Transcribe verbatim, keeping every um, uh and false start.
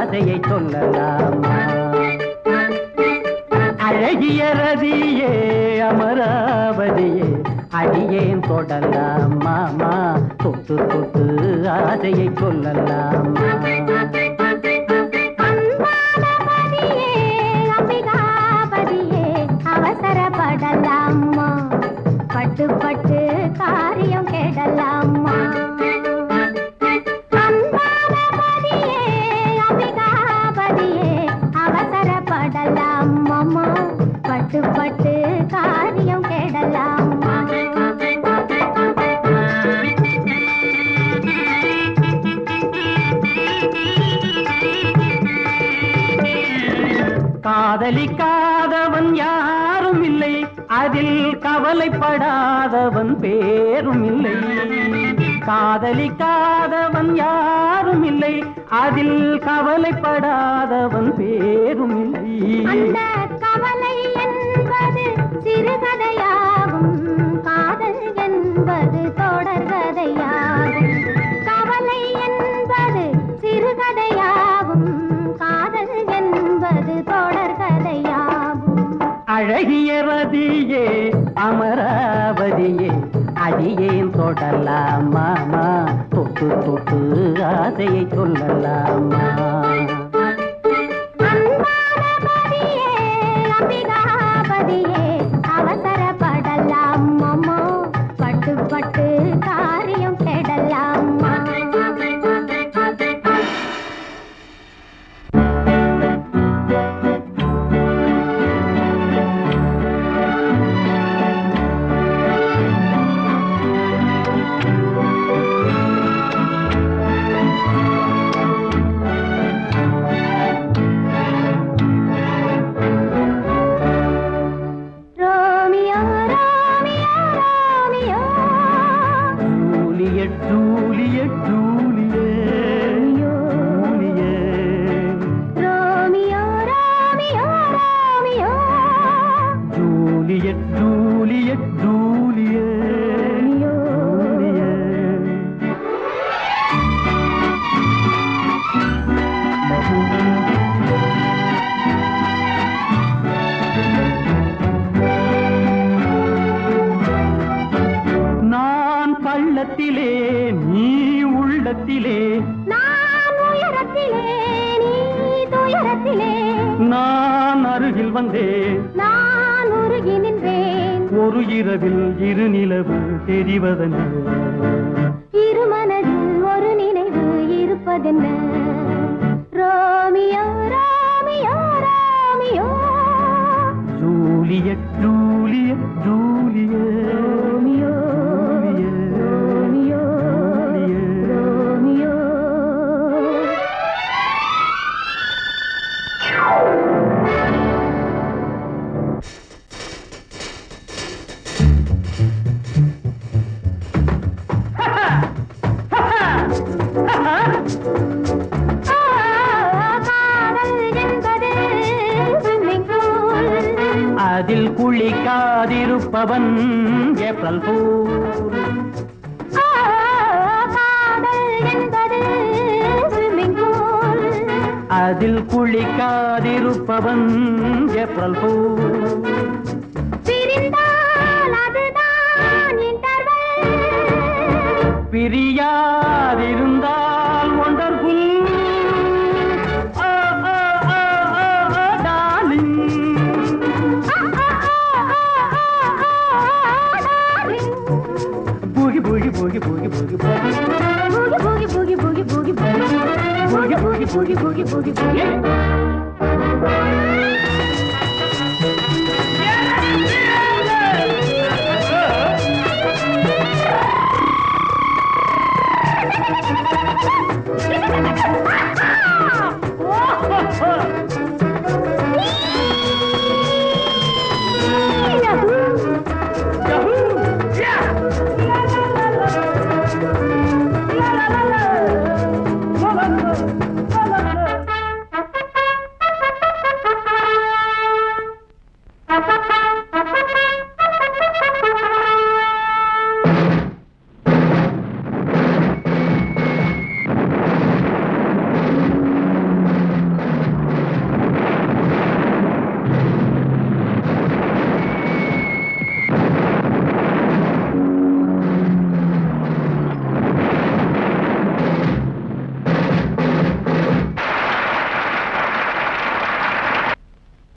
ஆசையை சொல்லலாமா? அழகிய ரதியே அமராவதியே அடியேன் தொடலாமா? தொட்டு தொட்டு ஆசையை சொல்லலாமா? அவசரப்படலாமா? பட்டு பட்டு காரியம் கேடலாமா? அன்பானபதியே அம்பிகாபதியே அவசரப்படலாமா? பட்டு பட்டு காரியம் கேடலாமா? காதலிக்காதவன் யாரும் இல்லை, அதில் கவலைப்படாதவன் பேரும் இல்லை. காதலிக்காதவன் யாரும் இல்லை, அதில் கவலைப்படாதவன் பேரும் இல்லை. அந்த கவலை என்பது சிறுகதையாகும், காதல் என்பது தொடர்கதையாகும். கவலை என்பது சிறுகதையாகும், காதல் என்பது தொடர்கதையாகும். அழகிய ரதியே அமராவதியே அடியேன் தொடலாமா? தொட்டு தொட்டு ஆசையை சொல்லலாமா? அன்பானபதியே அம்பிகாபதியே அவசரப்படலாமா? பட்டு பட்டு காரியம் கெடலாமா? நீ உள்ளத்திலே, நான் உயரத்திலே, நீ துயரத்திலே. நான் அருகில் வந்தேன், நான் உருகி நின்றேன். ஒரு இரவில் இரு நிலவு தெரிவதென்ன? இரு மனதில் ஒரு நினைவு இருப்பதென்ன? Romeo Romeo Romeo, Juliet Juliet Juliet, Romeo Romeo Romeo. அதில் குளிக்காதிருப்பவன் ஏப்ரல் ஃபூல். காதல் என்பது ஸ்விம்மிங் பூல். அதில் குளிக்காதிருப்பவன் ஏப்ரல் ஃபூல். பிரிந்தால் அதுதான் இன்டர்வல், பிரியாதிருந்தால் wonderful. Boogie boogie boogie boogie boogie boogie boogie boogie boogie boogie boogie boogie boogie boogie boogie boogie boogie.